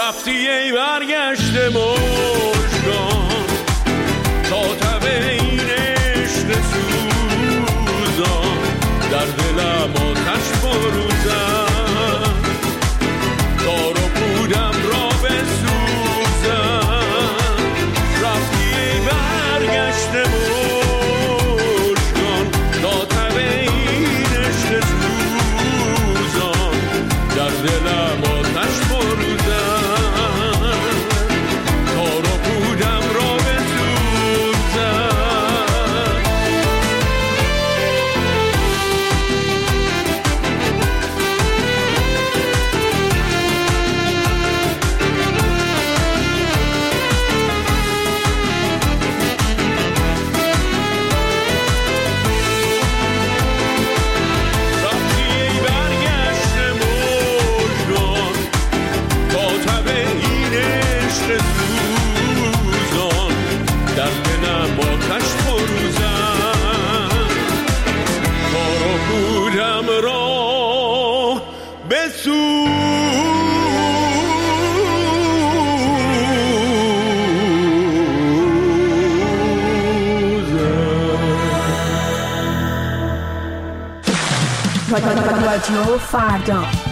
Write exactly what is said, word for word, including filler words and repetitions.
رفتی ای برگشته مژگان تا تب این عشق سوزان در دلم آتش فروزم تا رو بودم را بسوزم رفتی ای برگشته مژگان تا تب این عشق سوزان در دلم آتش فروزم تا رو بودم را بسوزم رفتی ای برگشته مژگان تا تب این عشق سوزان در دلم آتش فروزم تا رو بودم را بسوزم. رادیو فردا